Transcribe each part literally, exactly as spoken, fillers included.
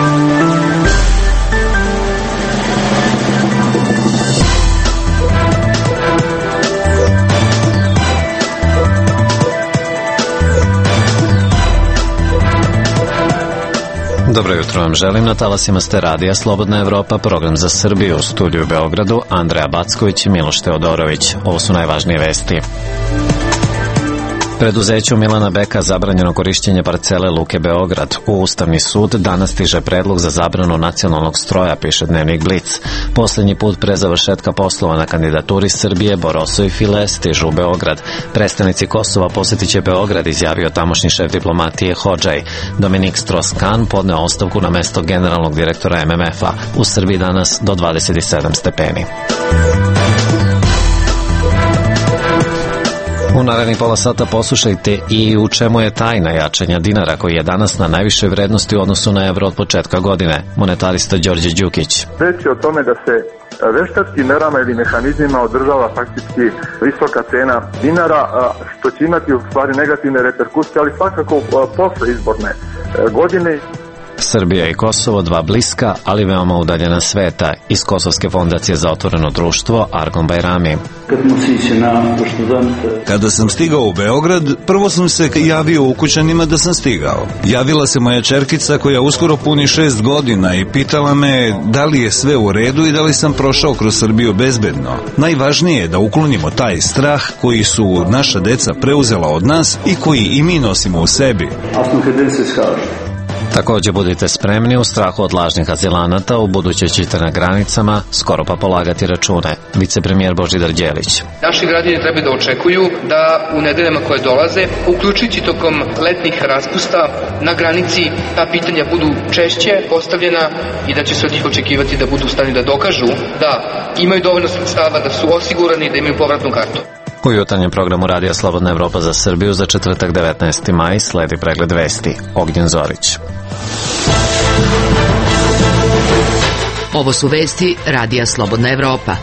Dobro jutro vam želim, na talasima ste radija Slobodna Evropa, program za Srbiju, u studiju u Beogradu, Andreja Backović i Miloš Teodorović. Ovo su najvažnije vesti. Preduzeću Milana Beka zabranjeno korišćenje parcele Luke Beograd. U Ustavni sud danas stiže predlog za zabranu nacionalnog stroja, piše Dnevnik Blic. Poslednji put pre završetka poslova na kandidaturi Srbije Boroso i File stižu u Beograd. Predstavnici Kosova posjetit će Beograd, izjavio tamošnji šef diplomatije Hodžaj. Dominik Strauss-Kahn podneo ostavku na mesto generalnog direktora M M F-a. U Srbiji danas do dvadeset sedam stepeni. U narednih pola sata poslušajte i u čemu je tajna jačanja dinara koji je danas na najvišoj vrednosti u odnosu na evro od početka godine. Monetarista Đorđe Đukić. Reč je o tome da se veštačkim merama ili mehanizmima održava faktički visoka cena dinara, što će imati u stvari negativne reperkusije, ali svakako posle izborne godine. Srbija i Kosovo, dva bliska, ali veoma udaljena sveta. Iz Kosovske fondacije za otvoreno društvo, Argon Bajrami. Kada sam stigao u Beograd, prvo sam se javio ukućanima da sam stigao. Javila se moja čerkica koja uskoro puni šest godina i pitala me da li je sve u redu i da li sam prošao kroz Srbiju bezbedno. Najvažnije je da uklonimo taj strah koji su naša deca preuzela od nas i koji i mi nosimo u sebi. Također budite spremni, u strahu od lažnih azilanata, u buduće ćete na granicama skoro pa polagati račune. Vicepremijer Božidar Đelić. Naši građani treba da očekuju da u nedeljama koje dolaze, uključujući tokom letnih raspusta, na granici ta pitanja budu češće postavljena i da će se od njih očekivati da budu u stanju da dokažu da imaju dovoljno sredstava, da su osigurani, da imaju povratnu kartu. U jutarnjem programu Radija Slobodna Evropa za Srbiju za četvrtak devetnaesti maj sledi pregled vesti. Ognjen Zorić. Ovo su vesti Radija Slobodna Evropa.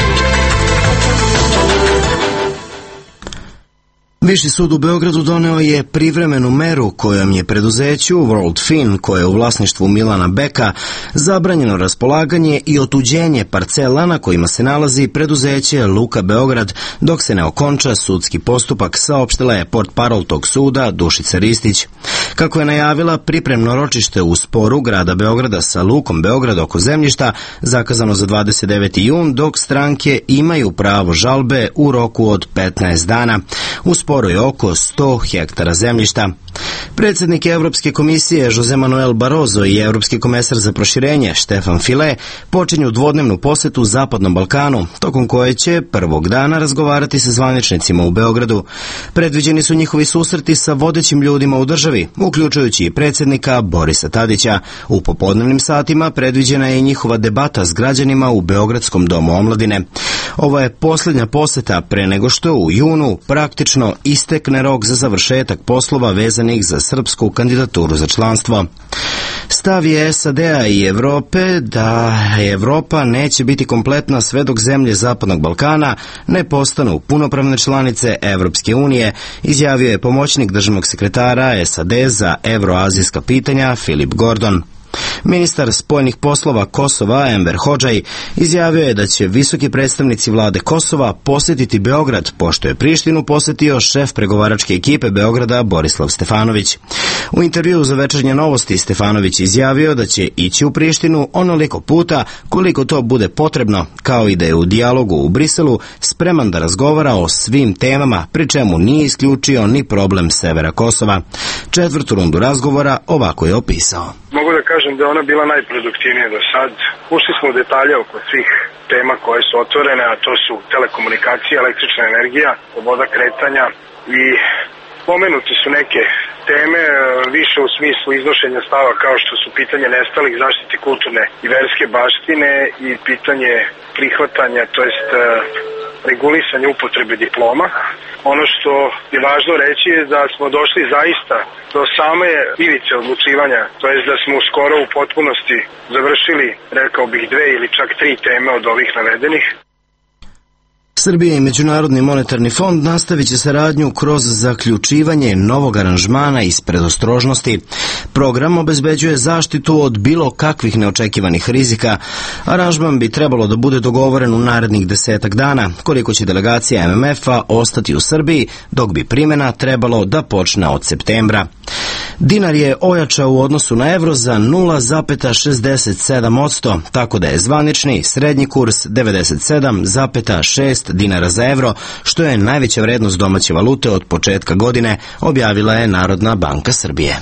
Viši sud u Beogradu doneo je privremenu meru kojom je preduzeću World Fin, koje je u vlasništvu Milana Beka, zabranjeno raspolaganje i otuđenje parcela na kojima se nalazi preduzeće Luka Beograd, dok se ne okonča sudski postupak, saopštila je portparol tog suda Dušica Ristić. Kako je najavila, pripremno ročište u sporu grada Beograda sa Lukom Beograd oko zemljišta zakazano za dvadeset deveti jun, dok stranke imaju pravo žalbe u roku od petnaest dana. U sporu je oko sto hektara zemljišta. Predsjednik Evropske komisije Jose Manuel Barroso i Evropski komesar za proširenje Stefan File počinju dvodnevnu posetu Zapadnom Balkanu, tokom koje će prvog dana razgovarati sa zvaničnicima u Beogradu. Predviđeni su njihovi susreti sa vodećim ljudima u državi, uključujući i predsjednika Borisa Tadića. U popodnevnim satima predviđena je i njihova debata s građanima u Beogradskom domu omladine. Ovo je posljednja poseta pre nego što u junu praktično istekne rok za završetak poslova vezanih za srpsku kandidaturu za članstvo. Stav je S A D-a i Evrope da Evropa neće biti kompletna sve dok zemlje Zapadnog Balkana ne postanu punopravne članice Evropske unije, izjavio je pomoćnik državnog sekretara S A D za evroazijska pitanja Filip Gordon. Ministar spoljnih poslova Kosova Enver Hodžaj izjavio je da će visoki predstavnici vlade Kosova posjetiti Beograd, pošto je Prištinu posjetio šef pregovaračke ekipe Beograda Borislav Stefanović. U intervjuu za Večernje novosti Stefanović izjavio da će ići u Prištinu onoliko puta koliko to bude potrebno, kao i da je u dijalogu u Briselu spreman da razgovara o svim temama, pri čemu nije isključio ni problem severa Kosova. Četvrtu rundu razgovora ovako je opisao. Mogu da kažem da je ona bila najproduktivnija do sad. Ušli smo u detalje oko svih tema koje su otvorene, a to su telekomunikacije, električna energija, sloboda kretanja i pomenuti su neke teme više u smislu iznošenja stava kao što su pitanje nestalih, zaštite kulturne i verske baštine i pitanje prihvatanja, to jest regulisanje upotrebe diploma. Ono što je važno reći je da smo došli zaista do same ivice odlučivanja, to jest da smo skoro u potpunosti završili, rekao bih, dve ili čak tri teme od ovih navedenih. Srbija i Međunarodni monetarni fond nastavit će saradnju kroz zaključivanje novog aranžmana iz predostrožnosti. Program obezbeđuje zaštitu od bilo kakvih neočekivanih rizika. Aranžman bi trebalo da bude dogovoren u narednih desetak dana, koliko će delegacija M M F-a ostati u Srbiji, dok bi primjena trebalo da počne od septembra. Dinar je ojačao u odnosu na evro za nula zarez šezdeset sedam posto, tako da je zvanični srednji kurs devedeset sedam zarez šest dinara za evro, što je najveća vrednost domaće valute od početka godine, objavila je Narodna banka Srbije.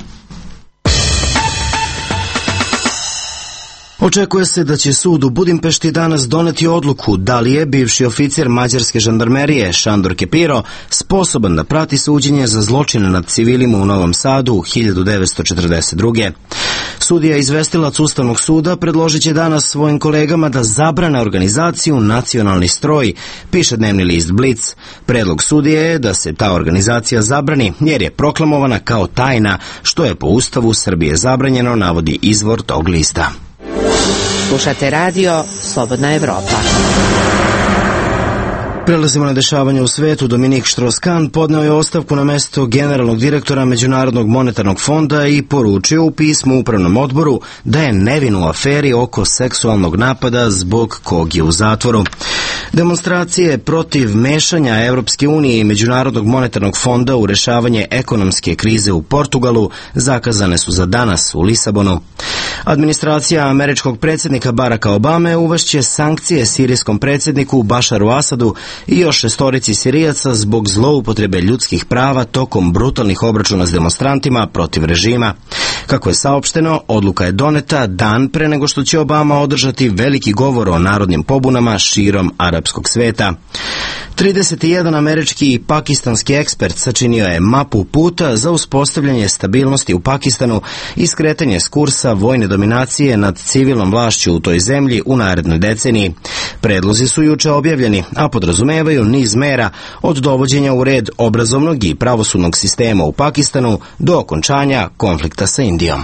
Očekuje se da će sud u Budimpešti danas doneti odluku da li je bivši oficir mađarske žandarmerije Šandor Kepiro sposoban da prati suđenje za zločine nad civilima u Novom Sadu hiljadu devetsto četrdeset druge. Sudija izvestilac Ustavnog suda predložit će danas svojim kolegama da zabrane organizaciju Nacionalni stroj, piše dnevni list Blic. Predlog sudije je da se ta organizacija zabrani jer je proklamovana kao tajna, što je po Ustavu Srbije zabranjeno, navodi izvor tog lista. Slušate radio Slobodna Evropa. Prelazimo na dešavanje u svetu. Dominik Štros-Kan podneo je ostavku na mesto generalnog direktora Međunarodnog monetarnog fonda i poručio u pismu upravnom odboru da je nevin u aferi oko seksualnog napada zbog kog je u zatvoru. Demonstracije protiv mešanja Evropske unije i Međunarodnog monetarnog fonda u rešavanje ekonomske krize u Portugalu zakazane su za danas u Lisabonu. Administracija američkog predsjednika Baracka Obame uvešće sankcije sirijskom predsjedniku Bašaru Asadu i još šestorici Sirijaca zbog zloupotrebe ljudskih prava tokom brutalnih obračuna s demonstrantima protiv režima. Kako je saopšteno, odluka je doneta dan pre nego što će Obama održati veliki govor o narodnim pobunama širom arapskog sveta. trideset jedan američki i pakistanski ekspert sačinio je mapu puta za uspostavljanje stabilnosti u Pakistanu i skretanje s kursa vojne dominacije nad civilnom vlašću u toj zemlji u narednoj deceniji. Predlozi su juče objavljeni, a podrazumevaju niz mera od dovođenja u red obrazovnog i pravosudnog sistema u Pakistanu do okončanja konflikta sa Indijom.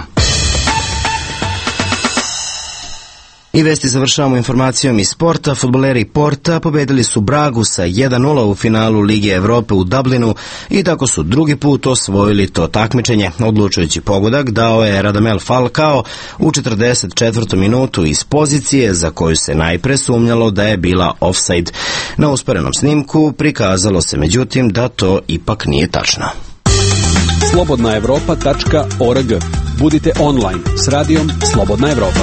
I vesti završavamo informacijom iz sporta. Fudbaleri Porta pobedili su Bragu sa jedan nula u finalu Lige Evrope u Dublinu i tako su drugi put osvojili to takmičenje. Odlučujući pogodak dao je Radamel Falcao u četrdeset četvrtoj minutu iz pozicije za koju se najpre sumnjalo da je bila ofsajd. Na usporenom snimku prikazalo se međutim da to ipak nije tačno. slobodna evropa tačka org. Budite online s radijom Slobodna Evropa.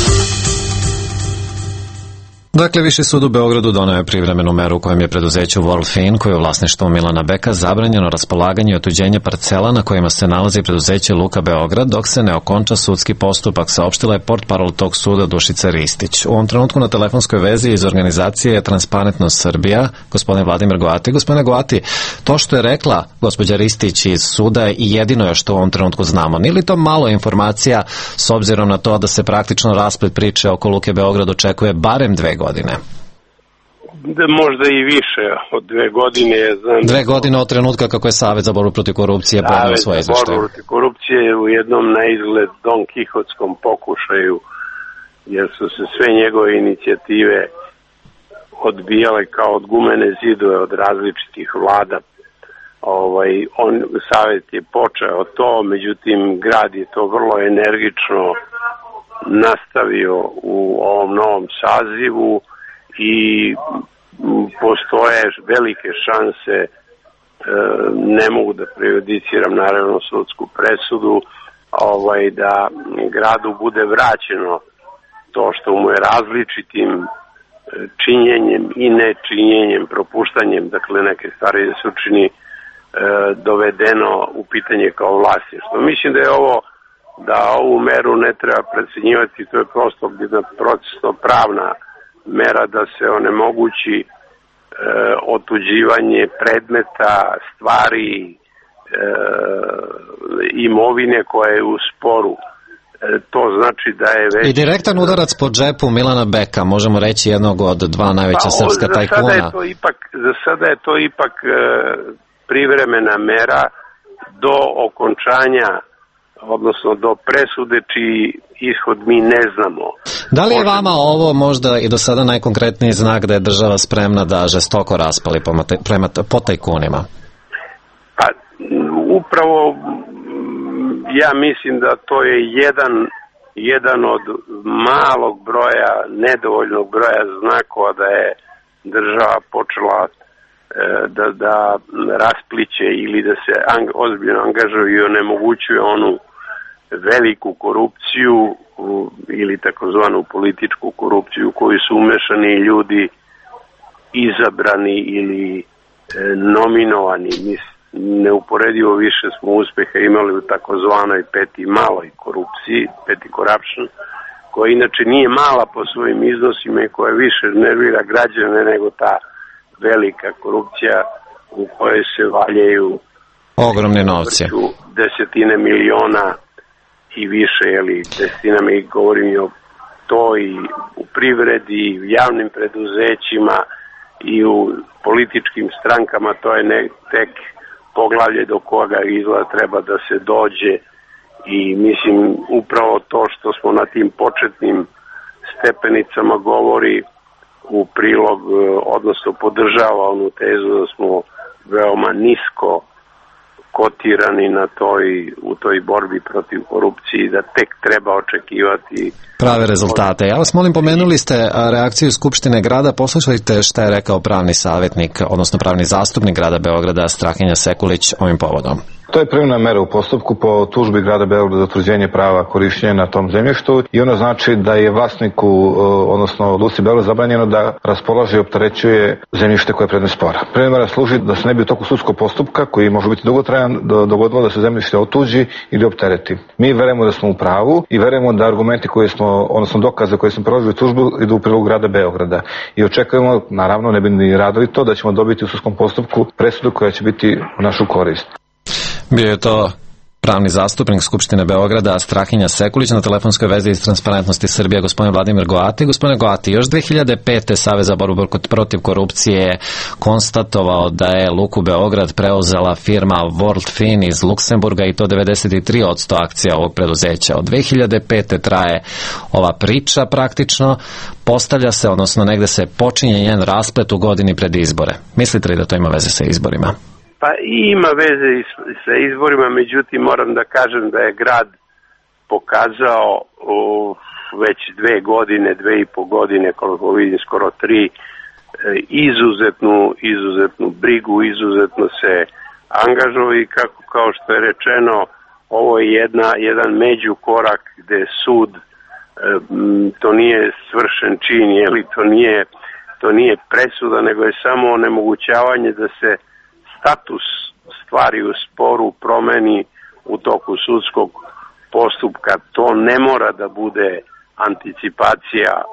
Dakle, Viši sud u Beogradu doneo je privremenu meru kojom je preduzeću World Fin, koje je u vlasništvu Milana Beka, zabranjeno raspolaganje i otuđenje parcela na kojima se nalazi preduzeće Luka Beograd, dok se ne okonča sudski postupak, saopštila je portparol tog suda Dušica Ristić. U ovom trenutku na telefonskoj vezi iz organizacije Transparentnost Srbija, gospodin Vladimir Goati. Gospodine Goati, to što je rekla gospođa Ristić iz suda je i jedino je što u ovom trenutku znamo. Nije li to malo informacija s obzirom na to da se praktično rasplet priče oko Luke Beograd očekuje barem dve godine? godine? Da, možda i više od dve godine. Znam dve godine od trenutka kako je Savez za borbu protiv korupcije podneo svoje izveštaje. Savez za borbu protiv korupcije u jednom na izgled Don Kihotskom pokušaju, jer su se sve njegove inicijative odbijale kao od gumene zidove od različitih vlada. Ovaj, on, Savez je počeo to, međutim grad je to vrlo energično nastavio u ovom novom sazivu i postoje velike šanse, e, ne mogu da prejudiciram naravno sudsku presudu, ovaj, da gradu bude vraćeno to što mu je različitim činjenjem i nečinjenjem, propuštanjem, dakle neke stvari da se učini e, dovedeno u pitanje kao vlasništvo. Mislim da je ovo, da ovu meru ne treba precenjivati, to je prosto jedna procesno pravna mera da se onemogući e, otuđivanje predmeta, stvari, e, imovine koja je u sporu. E, to znači da je već... I direktan udarac po džepu Milana Beka, možemo reći jednog od dva najveća pa, srpska tajkuna. Za sada je to ipak, za sada je to ipak e, privremena mera do okončanja, odnosno do presude čiji ishod mi ne znamo. Da li je vama ovo možda i do sada najkonkretniji znak da je država spremna da žestoko raspali prema po tajkunima? Pa, upravo ja mislim da to je jedan, jedan od malog broja, nedovoljnog broja znakova da je država počela e, da, da raspliće ili da se ang, ozbiljno angažuje i onemogućuje onu veliku korupciju ili takozvanu političku korupciju u koju su umešani ljudi izabrani ili e, nominovani. Mislim, neuporedivo više smo uspeha imali u takozvanoj peti maloj korupciji, peti corruption, koja inače nije mala po svojim iznosima i koja više nervira građane nego ta velika korupcija u kojoj se valjaju ogromne novce, desetine miliona i više, jeli, desetinama, i govorim i o to i u privredi, u javnim preduzećima i u političkim strankama. To je ne, tek poglavlje do koga izgleda treba da se dođe i mislim upravo to što smo na tim početnim stepenicama govori u prilog, odnosno podržava onu tezu da smo veoma nisko kotirani na toj, u toj borbi protiv korupcije, da tek treba očekivati prave rezultate. Ja vas molim, pomenuli ste reakciju Skupštine grada, poslušajte šta je rekao pravni savjetnik, odnosno pravni zastupnik grada Beograda Strahinja Sekulić ovim povodom. To je privremena mera u postupku po tužbi grada Beograda za utvrđenje prava korišćenja na tom zemljištu i ono znači da je vlasniku, odnosno Luci Beograd, zabranjeno da raspolaže i opterećuje zemljište koje je predmet spora. Privremena mera služi da se ne bi u toku sudskog postupka, koji može biti dugotrajan, dogodilo da se zemljište otuđi ili optereti. Mi verujemo da smo u pravu i verujemo da argumenti koje smo, odnosno dokaze koje smo proložili u tužbu, idu u prilog grada Beograda. I očekujemo, naravno, ne bi ni radili to, da ćemo dobiti u sudskom postupku presudu koja će biti u našu korist. Bio je to pravni zastupnik Skupštine Beograda Strahinja Sekulić, na telefonskoj vezi iz Transparentnosti Srbije gospodin Vladimir Goati. Gospodine Goati, još dve hiljade pete Savez za borbu protiv korupcije je konstatovao da je Luku Beograd preuzela firma Worldfin iz Luksemburga i to devedeset tri posto akcija ovog preduzeća. Od dve hiljade pete traje ova priča praktično, postavlja se, odnosno negde se počinje njen rasplet u godini pred izbore. Mislite li da to ima veze sa izborima? Pa ima veze i sa izborima, međutim moram da kažem da je grad pokazao u već dve godine, dve i po godine, koliko vidim skoro tri, izuzetnu, izuzetnu brigu, izuzetno se angažuje i kako, kao što je rečeno, ovo je jedna, jedan međukorak gde sud, to nije svršen čin, jeli, to nije, to nije presuda, nego je samo onemogućavanje da se status stvari u sporu promeni u toku sudskog postupka. To ne mora da bude anticipacija e,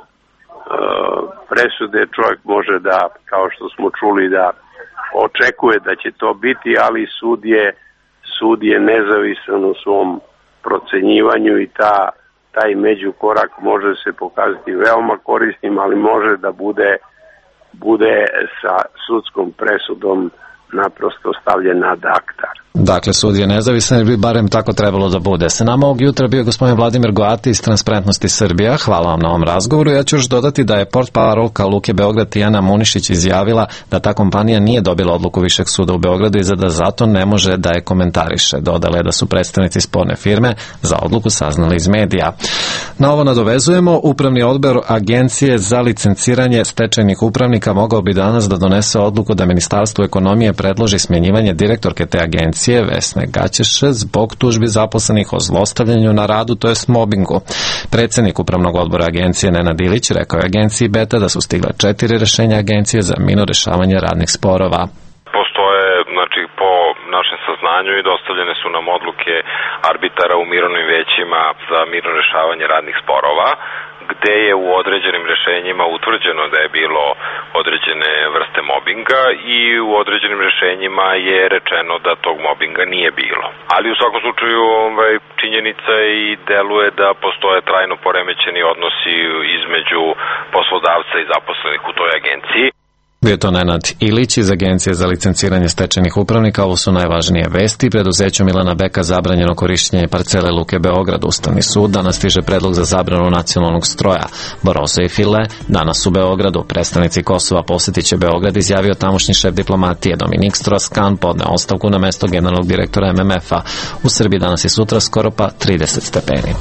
presude. Čovjek može da, kao što smo čuli, da očekuje da će to biti, ali sud je, sud je nezavisan u svom procenjivanju i ta, taj međukorak može se pokazati veoma korisnim, ali može da bude, bude sa sudskom presudom naprosto stavljen ad acta. Dakle, sud je nezavisan ili bi barem tako trebalo da bude. Sa nama ovog jutra bio gospodin Vladimir Goati iz Transparentnosti Srbija. Hvala vam na ovom razgovoru. Ja ću još dodati da je portparolka Luke Beograd Tijana Munišić izjavila da ta kompanija nije dobila odluku Višeg suda u Beogradu i da zato ne može da je komentariše. Dodala je da su predstavnici sporne firme za odluku saznali iz medija. Na ovo nadovezujemo, Upravni odbor Agencije za licenciranje stečajnih upravnika mogao bi danas da donese odluku da Ministarstvo ekonomije predloži smjenjivanje direktorke te agencije Vesne Gaćeše zbog tužbi zaposlenih o zlostavljanju na radu, to jest mobingu. Predsednik Upravnog odbora agencije Nenad Ilić rekao je agenciji Beta da su stigla četiri rešenja agencije za mirno rešavanje radnih sporova. Postoje, znači, po našem saznanju i dostavljene su nam odluke arbitara u mirovnim većima za mirno rešavanje radnih sporova, gde je u određenim rešenjima utvrđeno da je bilo određene vrste mobinga i u određenim rešenjima je rečeno da tog mobinga nije bilo. Ali u svakom slučaju ovaj, činjenica i deluje da postoje trajno poremećeni odnosi između poslodavca i zaposlenih u toj agenciji. Bio to Nenad Ilić iz Agencije za licenciranje stečajnih upravnika. Ovo su najvažnije vesti. Preduzeću Milana Beka zabranjeno korišćenje parcele Luke Beograd. Ustavni sud. Danas stiže predlog za zabranu nacionalnog stroja. Barozo i File danas u Beogradu. Predstavnici Kosova posjetit će Beograd, izjavio tamošnji šef diplomatije. Dominik Strauss-Kahn podneo ostavku na mesto generalnog direktora em em efa. U Srbiji danas i sutra skoro pa trideset stepeni.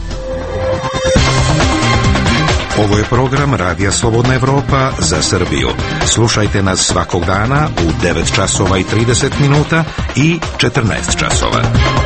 Ovo je program Radija Slobodna Evropa za Srbiju. Slušajte nas svakog dana u devet časova i trideset minuta i četrnaest časova.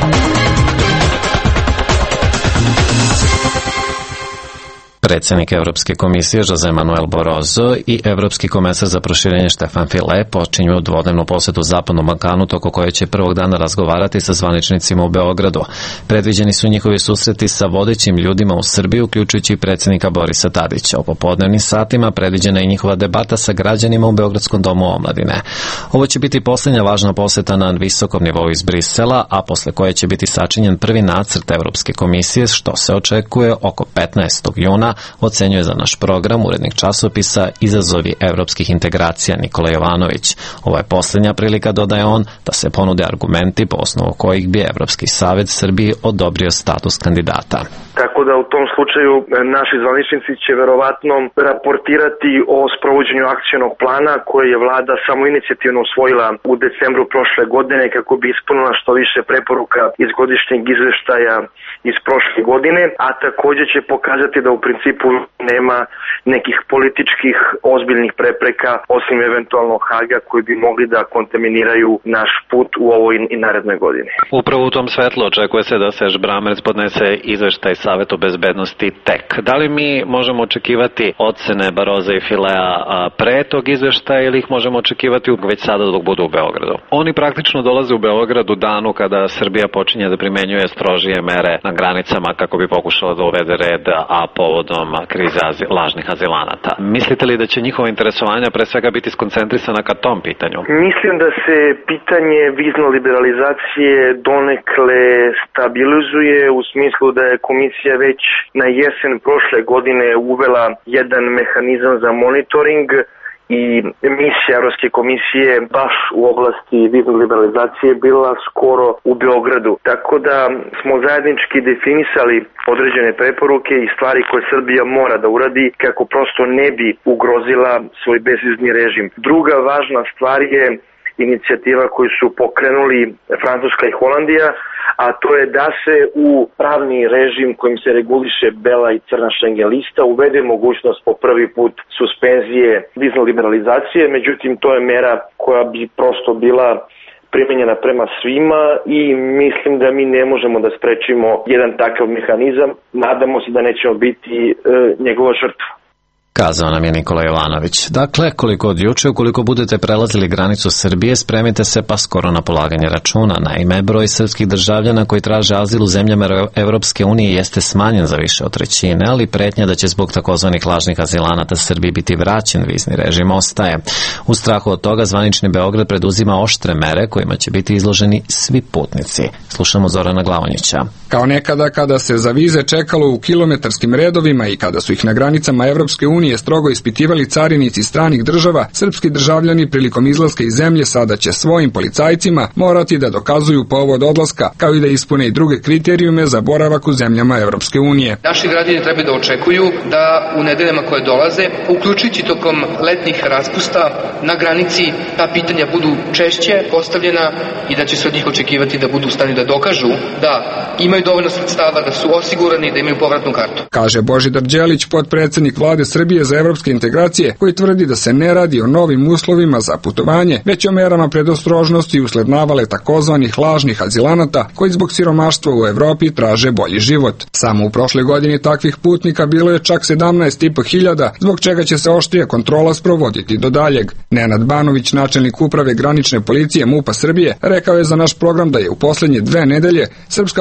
Predsjednik Evropske komisije José Manuel Barroso i Evropski komesar za proširenje Stefan File počinju dvodnevnu posjetu Zapadnom Balkanu, toko koje će prvog dana razgovarati sa zvaničnicima u Beogradu. Predviđeni su njihovi susreti sa vodećim ljudima u Srbiji, uključujući i predsjednika Borisa Tadića. U popodnevnim satima predviđena je njihova debata sa građanima u Beogradskom domu omladine. Ovo će biti posljednja važna posjeta na visokom nivou iz Brisela, a posle koje će biti sačinjen prvi nacrt Evropske komisije, što se očekuje oko petnaestog juna, ocenjuje za naš program urednik časopisa Izazovi evropskih integracija Nikola Jovanović. Ovo je posljednja prilika, dodaje on, da se ponude argumenti po osnovu kojih bi Evropski savet Srbiji odobrio status kandidata. Tako da u tom slučaju naši zvaničnici će verovatno raportirati o sprovođenju akcionog plana koje je vlada samo inicijativno usvojila u decembru prošle godine kako bi ispunila što više preporuka iz godišnjeg izveštaja iz prošle godine, a također će pokazati da u principu nema nekih političkih ozbiljnih prepreka osim eventualno Haga koji bi mogli da kontaminiraju naš put u ovoj i narednoj godini. Upravo u tom svetlu očekuje se da Serge Brammertz podnese izveštaj Savetu bezbednosti tek. Da li mi možemo očekivati ocene Baroza i Filea pre tog izveštaja ili ih možemo očekivati već sada dok budu u Beogradu? Oni praktično dolaze u Beograd u danu kada Srbija počinje da primenjuje strožije mere na granicama kako bi pokušala da uvede red, a povodom krize azil, lažnih azilanata. Mislite li da će njihova interesovanja pre svega biti skoncentrisana ka tom pitanju? Mislim da se pitanje vizne liberalizacije donekle stabilizuje u smislu da je komisija već na jesen prošle godine uvela jedan mehanizam za monitoring i misija Evropske komisije baš u oblasti vizne liberalizacije bila skoro u Beogradu. Tako da smo zajednički definisali određene preporuke i stvari koje Srbija mora da uradi kako prosto ne bi ugrozila svoj bezvizni režim. Druga važna stvar je inicijativa koju su pokrenuli Francuska i Holandija, a to je da se u pravni režim kojim se reguliše bela i crna Schengen lista uvede mogućnost po prvi put suspenzije vizne liberalizacije, međutim to je mera koja bi prosto bila primenjena prema svima i mislim da mi ne možemo da sprečimo jedan takav mehanizam. Nadamo se da nećemo biti e, njegova žrtva. Kazao nam je Nikola Jovanović. Dakle, koliko od juče, ukoliko budete prelazili granicu Srbije, spremite se pa skoro na polaganje računa. Naime, broj srpskih državljana koji traže azil u zemljama Evropske unije jeste smanjen za više od trećine, ali pretnja da će zbog takozvanih lažnih azilanata Srbiji biti vraćen vizni režim ostaje. U strahu od toga zvanični Beograd preduzima oštre mere kojima će biti izloženi svi putnici. Slušamo Zorana Glavonjića. Kao nekada kada se za vize čekalo u kilometarskim redovima i kada su ih na granicama Evropske unije strogo ispitivali carinici stranih država, srpski državljani prilikom izlaska iz zemlje sada će svojim policajcima morati da dokazuju povod odlaska, kao i da ispune i druge kriterijume za boravak u zemljama Evropske unije. Naši građani treba da očekuju da u nedeljama koje dolaze, uključujući tokom letnjih raspusta, na granici ta pitanja budu češće postavljena i da će se od njih očekivati da budu u stanju da dokažu da imaju dovoljno sredstava, da su osigurani, da imaju povratnu kartu. Kaže Božidar Đelić, potpredsednik Vlade Srbije za evropske integracije, koji tvrdi da se ne radi o novim uslovima za putovanje, već o merama predostrožnosti usled navale takozvanih lažnih azilanata koji zbog siromaštva u Evropi traže bolji život. Samo u prošloj godini takvih putnika bilo je čak sedamnaest i po hiljada, zbog čega će se oštrija kontrola sprovoditi do daljeg. Nenad Banović, načelnik uprave granične policije MUP-a Srbije, rekao je za naš program da je u poslednje dve nedelje srpska policija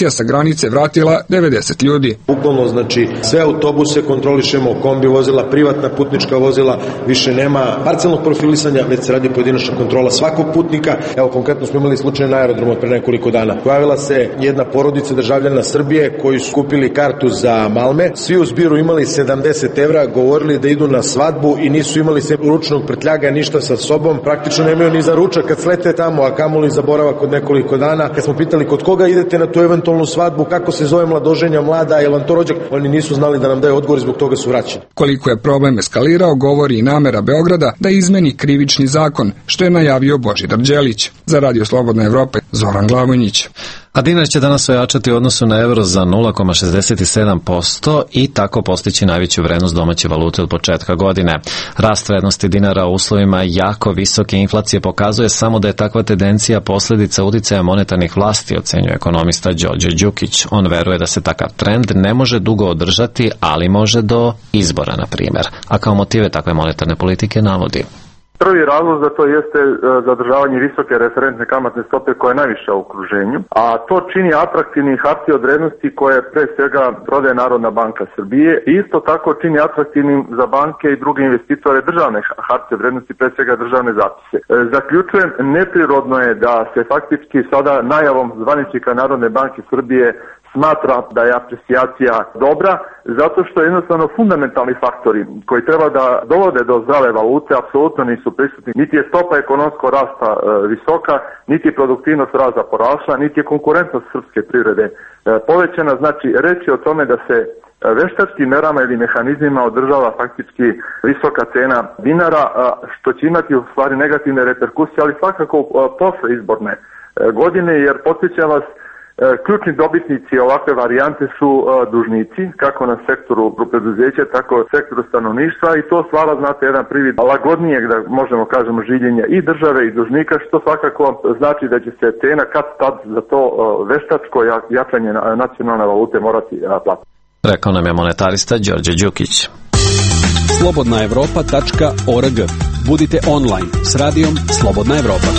policija sa granice vratila devedeset ljudi. Bukvalno, znači, sve autobuse kontrolišemo, kombi vozila, privatna putnička vozila, više nema parcelnog profilisanja, već se radi pojedinačna kontrola svakog putnika. Evo, konkretno smo imali slučaj na aerodromu pre nekoliko dana. Pojavila se jedna porodica državljana Srbije koji su kupili kartu za Malme. Svi u zbiru imali sedamdeset evra, govorili da idu na svadbu i nisu imali se ručnog prtljaga, ništa sa sobom. Praktično nemaju ni za ručak kad slete tamo, a kamoli za boravak od nekoliko dana. Kad smo pitali kod koga idete na tu eventualnu svadbu, kako se zove mladoženja, mlada, je li vam to rođak, oni nisu znali da nam daju odgovor, zbog toga su vraćeni. Koliko je problem eskalirao, govori i namera Beograda da izmeni krivični zakon, što je najavio Božidar Đelić. Za Radio Slobodna Evropa, Zoran Glavonjić. A dinar će danas ojačati u odnosu na euro za nula zarez šezdeset sedam posto i tako postići najveću vrednost domaće valute od početka godine. Rast vrednosti dinara u uslovima jako visoke inflacije pokazuje samo da je takva tendencija posljedica uticaja monetarnih vlasti, ocenjuje ekonomista Đorđe Đukić. On veruje da se takav trend ne može dugo održati, ali može do izbora, na primjer. A kao motive takve monetarne politike navodi: prvi razlog za to jeste zadržavanje visoke referentne kamatne stope koja je najviša u okruženju, a to čini atraktivnim hartije od vrednosti koje pre svega prodaje Narodna banka Srbije i isto tako čini atraktivnim za banke i druge investitore državne hartije od vrednosti, pre svega državne zapise. Zaključujem, neprirodno je da se faktički sada najavom zvaničnika Narodne banke Srbije smatra da je aprecijacija dobra, zato što jednostavno fundamentalni faktori koji treba da dovode do zdrave valute apsolutno nisu prisutni. Niti je stopa ekonomskog rasta e, visoka, niti je produktivnost rasta porasla, niti je konkurentnost srpske privrede e, povećana. Znači, reč je o tome da se veštačkim merama ili mehanizmima održava faktički visoka cena dinara, a, što će imati u stvari negativne reperkusije, ali svakako a, posle izborne a, godine, jer podsjećam vas, ključni dobitnici ovakve varijante su uh, dužnici, kako na sektoru preduzeća, tako na sektoru stanovništva, i to stvara, znate, jedan privid lagodnijeg, da možemo kažemo, življenja i države i dužnika, što svakako znači da će se cena kad tad za to uh, veštačko jačanje nacionalne valute morati uh, platiti. Rekao nam je monetarista Đorđe Đukić. slobodna evropa tačka org. Budite online s radijom Slobodna Evropa.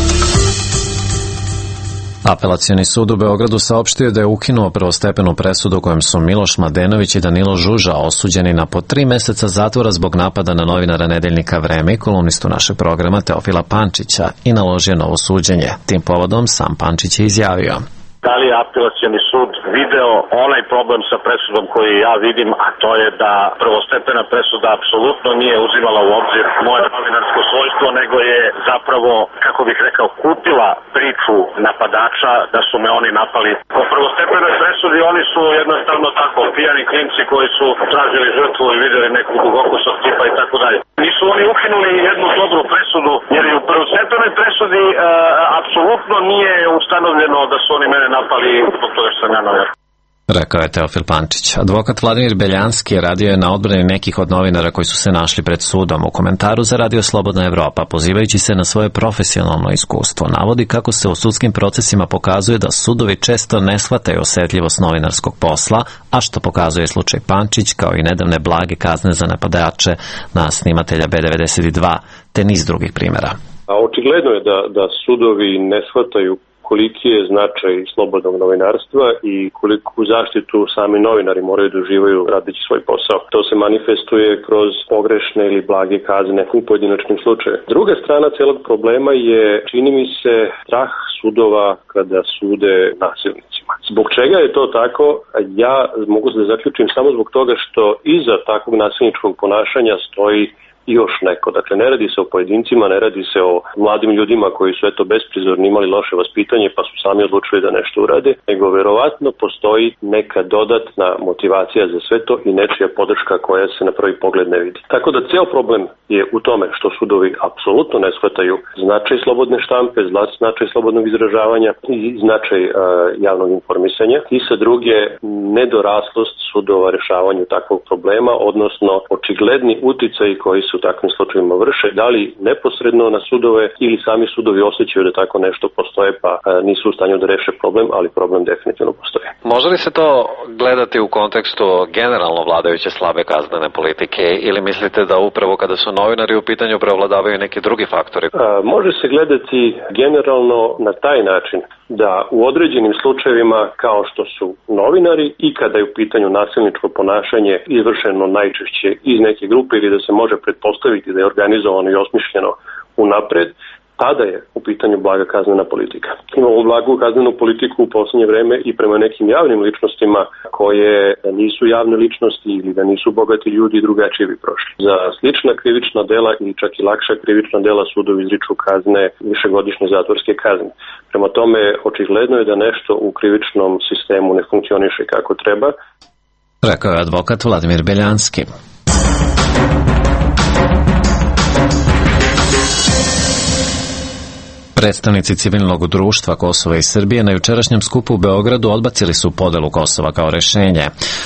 Apelacioni sud u Beogradu saopštio da je ukinuo prvostepenu presudu kojom su Miloš Mladenović i Danilo Žuža osuđeni na po tri meseca zatvora zbog napada na novinara nedeljnika Vreme i kolumnistu našeg programa Teofila Pančića i naložio novo suđenje. Tim povodom sam Pančić je izjavio: Da li je apelacioni sud video onaj problem sa presudom koji ja vidim, a to je da prvostepena presuda apsolutno nije uzimala u obzir moje novinarsko svojstvo, nego je zapravo, kako bih rekao, kupila priču napadača da su me oni napali. Po prvostepenoj presudi oni su jednostavno tako pijani klinci koji su tražili žrtvu i videli neku dugokusog tipa i tako dalje. Nisu oni ukinuli jednu dobru presudu, jer i u prvostepenoj presudi e, apsolutno nije ustanovljeno da su oni mene napali zbog toga što sam ja novinar. Rekao je Teofil Pančić. Advokat Vladimir Beljanski radio je na odbrani nekih od novinara koji su se našli pred sudom. U komentaru za Radio Slobodna Evropa, pozivajući se na svoje profesionalno iskustvo, navodi kako se u sudskim procesima pokazuje da sudovi često ne shvataju osetljivost novinarskog posla, a što pokazuje slučaj Pančić, kao i nedavne blage kazne za napadače na snimatelja B devedeset dva, te niz drugih primjera. A očigledno je da, da sudovi ne shvataju koliki je značaj slobodnog novinarstva i koliku zaštitu sami novinari moraju da uživaju radeći svoj posao. To se manifestuje kroz pogrešne ili blage kazne u pojedinačnim slučajevima. Druga strana celog problema je, čini mi se, strah sudova kada sude nasilnicima. Zbog čega je to tako? Ja mogu da zaključim samo zbog toga što iza takvog nasilničkog ponašanja stoji još neko. Dakle, ne radi se o pojedincima, ne radi se o mladim ljudima koji su eto besprizorni imali loše vaspitanje pa su sami odlučili da nešto urade, nego verovatno postoji neka dodatna motivacija za sve to i nečija podrška koja se na prvi pogled ne vidi. Tako da ceo problem je u tome što sudovi apsolutno ne shvataju značaj slobodne štampe, značaj slobodnog izražavanja i značaj uh, javnog informisanja i sa druge nedoraslost sudova rešavanju takvog problema, odnosno očigledni uticaji koji su u takvim slučajevima vrše, da li neposredno na sudove ili sami sudovi osjećaju da tako nešto postoje pa nisu u stanju da reše problem, ali problem definitivno postoji. Može li se to gledati u kontekstu generalno vladajuće slabe kaznene politike ili mislite da upravo kada su novinari u pitanju preovladavaju neki drugi faktori? A, može se gledati generalno na taj način da u određenim slučajevima kao što su novinari i kada je u pitanju nasilničko ponašanje izvršeno najčešće iz neke grupe ili da se može pretpostaviti da je organizovano i osmišljeno unapred, tada je u pitanju blaga kaznena politika. Imamo blagu kaznenu politiku u poslednje vreme i prema nekim javnim ličnostima koje nisu javne ličnosti ili da nisu bogati ljudi i drugačije bi prošli. Za slična krivična dela ili čak i lakša krivična dela sudovi izriču kazne višegodišnje zatvorske kazne. Prema tome, očigledno je da nešto u krivičnom sistemu ne funkcioniše kako treba. Rekao je advokat Vladimir Beljanski. Predstavnici civilnog društva Kosova i Srbije na jučerašnjem skupu u Beogradu odbacili su podelu Kosova kao rešenje.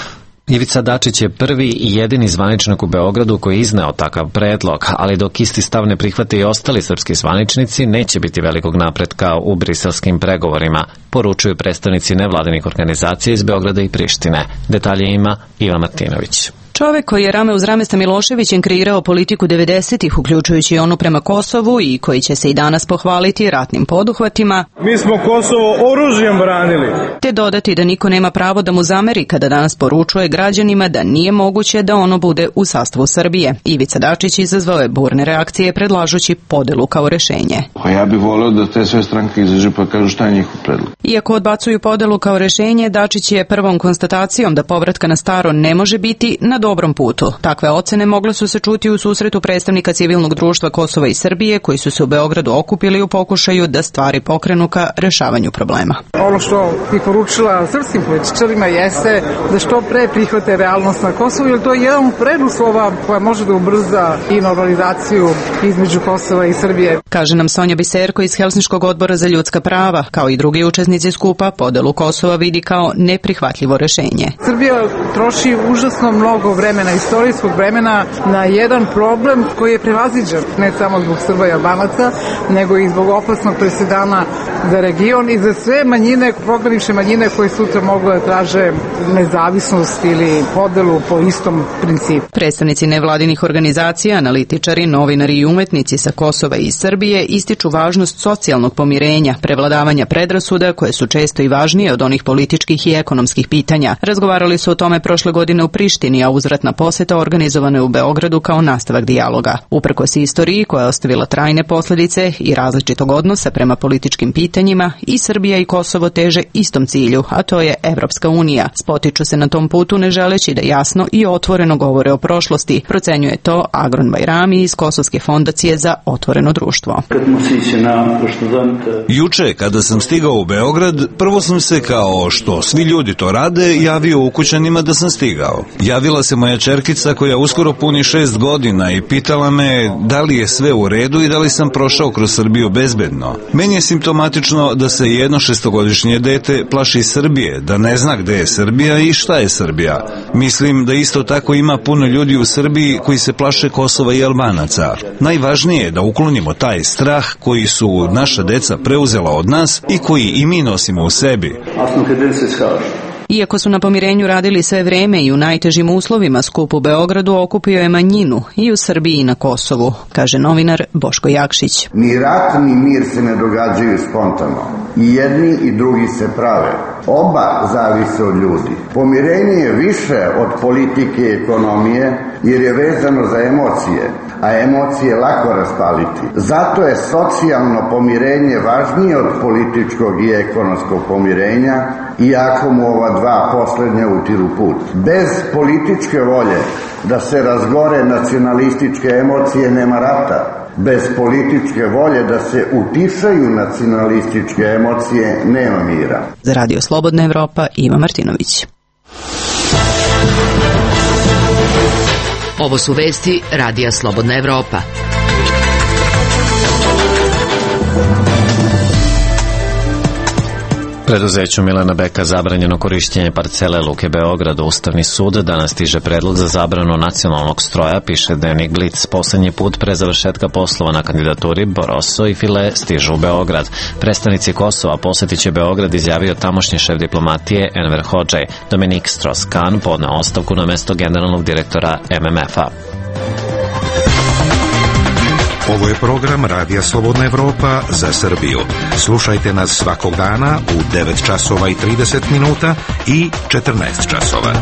Ivica Dačić je prvi i jedini zvaničnik u Beogradu koji je izneo takav predlog, ali dok isti stav ne prihvate i ostali srpski zvaničnici, neće biti velikog napretka u briselskim pregovorima, poručuju predstavnici nevladinih organizacija iz Beograda i Prištine. Detalje ima Ivan Martinović. Čovek koji je rame uz rame sa Miloševićem kreirao politiku devedesetih, uključujući onu prema Kosovu i koji će se i danas pohvaliti ratnim poduhvatima. Mi smo Kosovo oružjem branili. Te dodati da niko nema pravo da mu zameri kada danas poručuje građanima da nije moguće da ono bude u sastavu Srbije. Ivica Dačić izazvao je burne reakcije predlažući podelu kao rešenje. Pa ja bih voleo da te sve stranke izađu pa kažu šta je njihov predlog. Iako odbacuju podelu kao rešenje, Dačić je prvom konstatacijom da povratka na staro ne može biti na dobrom putu. Takve ocene mogle su se čuti u susretu predstavnika civilnog društva Kosova i Srbije koji su se u Beogradu okupili u pokušaju da stvari pokrenu ka rešavanju problema. Ono što bih poručila srpskim političarima jeste da što pre prihvate realnost na Kosovu, jer to je jedan od preduslova koja može da ubrza i normalizaciju između Kosova i Srbije. Kaže nam Sonja Biserko iz Helsinškog odbora za ljudska prava, kao i drugi učesnici skupa, podelu Kosova vidi kao neprihvatljivo rešenje. Srbija troši užasno mnogo vremena, istorijskog vremena na jedan problem koji je prevaziđen ne samo zbog Srba i Albanaca, nego i zbog opasnog presedana za region i za sve manjine, prognanične manjine koje sutra mogu da traže nezavisnost ili podelu po istom principu. Predstavnici nevladinih organizacija, analitičari, novinari i umetnici sa Kosova i Srbije ističu važnost socijalnog pomirenja, prevladavanja predrasuda koje su često i važnije od onih političkih i ekonomskih pitanja. Razgovarali su o tome prošle godine u Prištini, a uzvratna poseta organizovana je u Beogradu kao nastavak dijaloga. Uprkos istoriji koja je ostavila trajne posledice i različitog odnosa prema političkim pitanjima, i Srbija i Kosovo teže istom cilju, a to je Evropska unija. Spotiču se na tom putu ne želeći da jasno i otvoreno govore o prošlosti, procenjuje to Agron Bajrami iz Kosovske fondacije za otvoreno društvo. Juče, kada sam stigao u Beograd, prvo sam se, kao što svi ljudi to rade, javio ukućanima da sam stigao. Javila se moja ćerkica koja uskoro puni šest godina i pitala me da li je sve u redu i da li sam prošao kroz Srbiju bezbedno. Meni je simptomatično da se jedno šestogodišnje dete plaši Srbije, da ne zna gde je Srbija i šta je Srbija. Mislim da isto tako ima puno ljudi u Srbiji koji se plaše Kosova i Albanaca. Najvažnije je da uklonimo taj strah koji su naša deca preuzela od nas i koji i mi nosimo u sebi. Iako su na pomirenju radili sve vreme i u najtežim uslovima, skup u Beogradu okupio je manjinu i u Srbiji i na Kosovu, kaže novinar Boško Jakšić. Ni rat ni mir se ne događaju spontano. I jedni i drugi se prave. Oba zavise od ljudi. Pomirenje je više od politike i ekonomije jer je vezano za emocije, a emocije je lako raspaliti. Zato je socijalno pomirenje važnije od političkog i ekonomskog pomirenja, iako mu ova dva poslednja utiru put. Bez političke volje da se razgore nacionalističke emocije nema rata. Bez političke volje da se utišaju nacionalističke emocije nema mira. Za Radio Slobodna Evropa, Iva Martinović. Ovo su vesti Radija Slobodna Evropa. Preduzeću Milana Beka zabranjeno korišćenje parcele Luke Beograd. Ustavni sud danas stiže predlog za zabranu nacionalnog stroja, piše dnevnik Blic. Poslednji put pre završetka poslova na kandidaturi Boroso i File stižu u Beograd. Predstavnici Kosova posetiće Beograd, izjavio tamošnji šef diplomatije Enver Hodžaj. Dominik Strauss-Kahn podneo ostavku na mesto generalnog direktora M M F-a. Ovo je program Radija Slobodna Evropa za Srbiju. Slušajte nas svakog dana u devet časova i trideset minuta i četrnaest časova.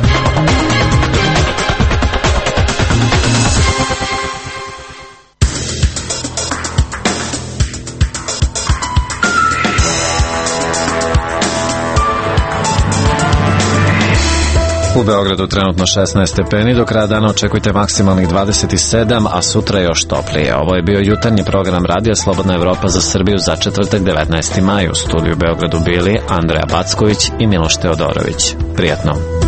U Beogradu trenutno šesnaest stepeni, do kraja dana očekujte maksimalnih dvadeset sedam, a sutra još toplije. Ovo je bio jutarnji program Radija Slobodna Evropa za Srbiju za četvrtak devetnaesti maj. U studiju Beogradu bili Andreja Backović i Miloš Teodorović. Prijatno.